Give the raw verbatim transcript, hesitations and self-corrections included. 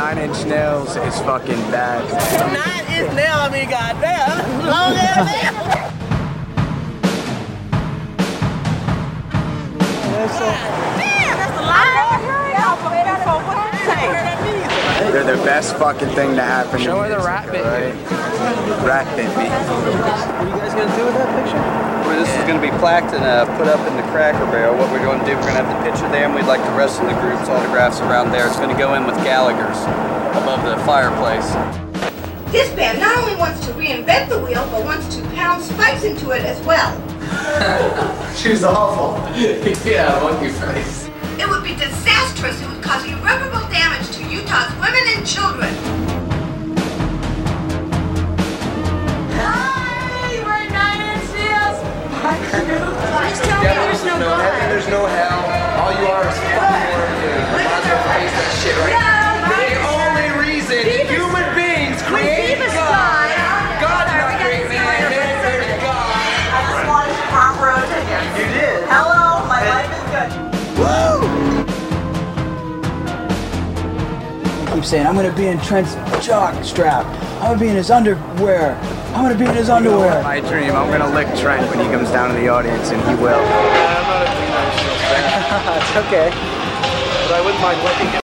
Nine Inch Nails is fucking bad. Nine Inch Nails, I mean, goddamn. Long ass nail. Damn, that's a lie. They're the best fucking thing to happen. Show to her the music, rat bit. right? Rat bit beat. What are you guys gonna do with that picture? Well, this is gonna be plaqued and uh, put up in the Cracker Barrel. What we're going to do, we're gonna have the picture there, and we'd like the rest of the group's autographs around there. It's gonna go in with Gallagher's above the fireplace. This band not only wants to reinvent the wheel, but wants to pound spikes into it as well. She was awful. Yeah, monkey face. It would be disastrous. It would cause irreparable damage to Utah's women and children. Hi, we're Nine Inch Nails. Please tell me there's no No heaven, God. there's no hell. All you are is fucking warrior. Might as well face that shit right now. The only reason human beings created God. God's not great, man. Man created God. I just wanted to cockroach again. You did. Hello, my life is good. Keep saying, I'm gonna be in Trent's jock strap. I'm gonna be in his underwear. I'm gonna be in his underwear. My dream, I'm gonna lick Trent when he comes down to the audience, and he will. I'm not a Nine Inch Nails fan. It's okay. But I wouldn't mind licking him.